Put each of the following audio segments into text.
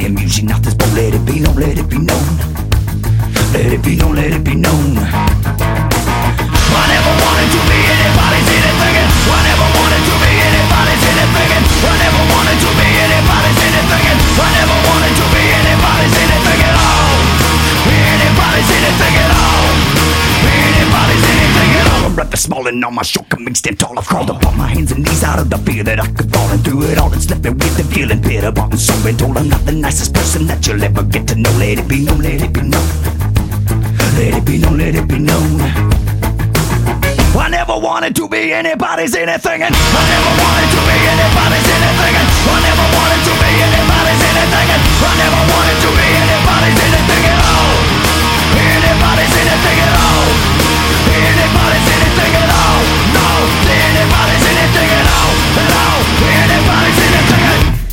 am usually not this bold. Let it be known, let it be known. Let it be known, let it be known. I never wanted to be anybody's anything. I never wanted to be anybody's anything. I never wanted to be anybody's anything. I never wanted to be anybody's anything at all. Anybody's anything at all. Anybody's anything at all. I'm rather small and on my show coming stand tall. I've crawled upon my hands and knees out of the fear that I could fall, and through it all and slipping with the feeling bitter, bought and so been told I'm not the nicest person that you'll ever get to know. Let it be known, let it be known. Let it be known, let it be known. I never wanted to be anybody's anything, and I never wanted to be anybody's anything, and I never wanted to be anybody's anything, and I never wanted to be anybody's anything at all. Anybody's anything at all. Anybody's anything at all. No, anybody's anything at all. At all. Anybody's anything at all.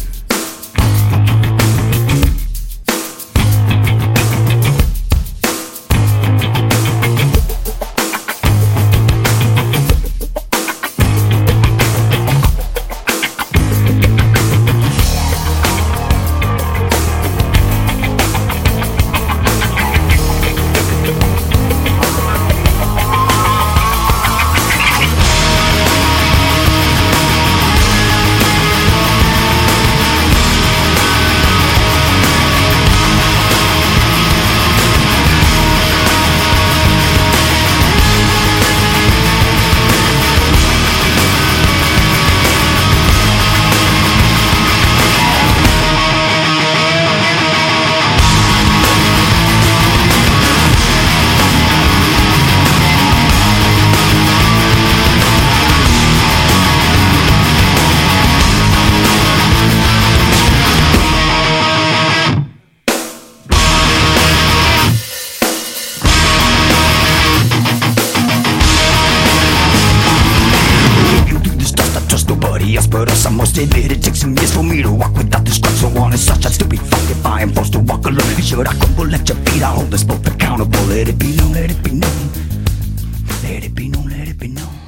Yes, but I must admit it takes some years for me to walk without this crutch. So on and such, I'd still be fucked if I am forced to walk alone. Should I crumble at your feet, I hold us both accountable. Let it be known, let it be known. Let it be known, let it be known.